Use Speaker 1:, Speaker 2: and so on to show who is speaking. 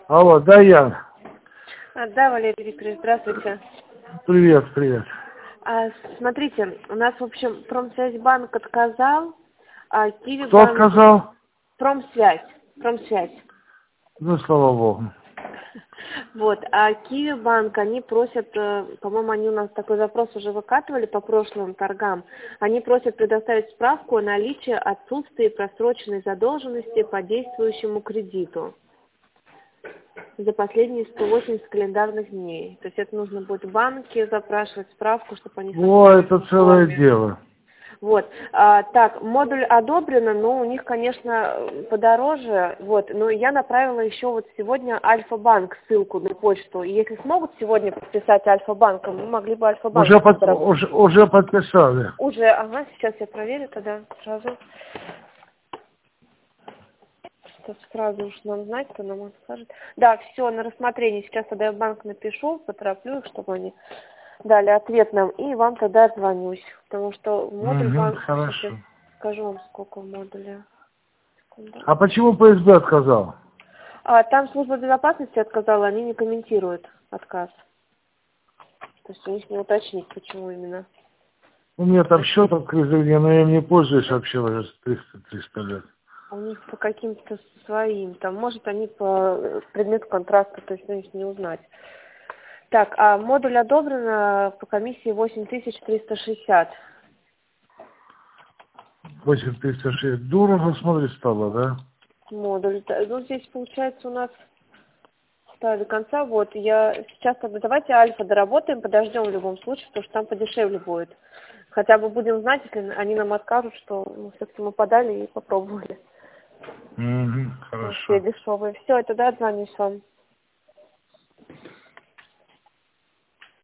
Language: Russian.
Speaker 1: Алло, да, я.
Speaker 2: Да, Валерий Викторович, здравствуйте.
Speaker 1: Привет, привет.
Speaker 2: Смотрите, у нас, в общем, Промсвязьбанк отказал, а
Speaker 1: Кто
Speaker 2: Киевбанк...
Speaker 1: отказал?
Speaker 2: Промсвязь.
Speaker 1: Ну, слава богу.
Speaker 2: Вот, а Киевбанк, они просят, по-моему, они у нас такой запрос уже выкатывали по прошлым торгам, они просят предоставить справку о наличии отсутствия просроченной задолженности по действующему кредиту за последние 180 календарных дней. То есть это нужно будет в банке запрашивать справку, чтобы они...
Speaker 1: О, это целое дело.
Speaker 2: Вот. Так, модуль одобрено, но у них, конечно, подороже. Вот. Но я направила еще вот сегодня Альфа-банк ссылку на почту. И если смогут сегодня подписать Альфа-банком, мы могли бы Альфа-банк...
Speaker 1: Уже подписали.
Speaker 2: Уже, ага, сейчас я проверю тогда сразу. Сразу уж нам знать, кто нам скажет. Да, все, на рассмотрение. Сейчас тогда я в банк напишу, потороплю их, чтобы они дали ответ нам. И вам тогда отзвонюсь. Потому что модуль банка...
Speaker 1: Хорошо.
Speaker 2: Скажу вам, сколько в модуле. Секунду.
Speaker 1: А почему ПСБ отказал?
Speaker 2: Там служба безопасности отказала, они не комментируют отказ. То есть у них не уточнить, почему именно.
Speaker 1: У меня там счет открыт, но я им не пользуюсь вообще уже 300 лет.
Speaker 2: У них по каким-то своим, там, может, они по предмету контракта, то есть, не узнать. Так, а модуль одобрен по комиссии 8360.
Speaker 1: 8360. Дорого, смотри, стало, да?
Speaker 2: Модуль. Ну, здесь, получается, у нас до конца, вот, я сейчас тогда давайте Альфа доработаем, подождем в любом случае, потому что там подешевле будет. Хотя бы будем знать, если они нам откажут, что все-таки мы подали и попробовали.
Speaker 1: Хорошо.
Speaker 2: Все дешевые. Все, тогда отзвонюсь вам.